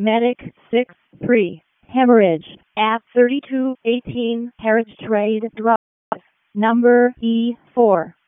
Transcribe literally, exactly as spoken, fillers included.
Medic six three. Hemorrhage at thirty-two eighteen Carriage Trade Drive. Number E four.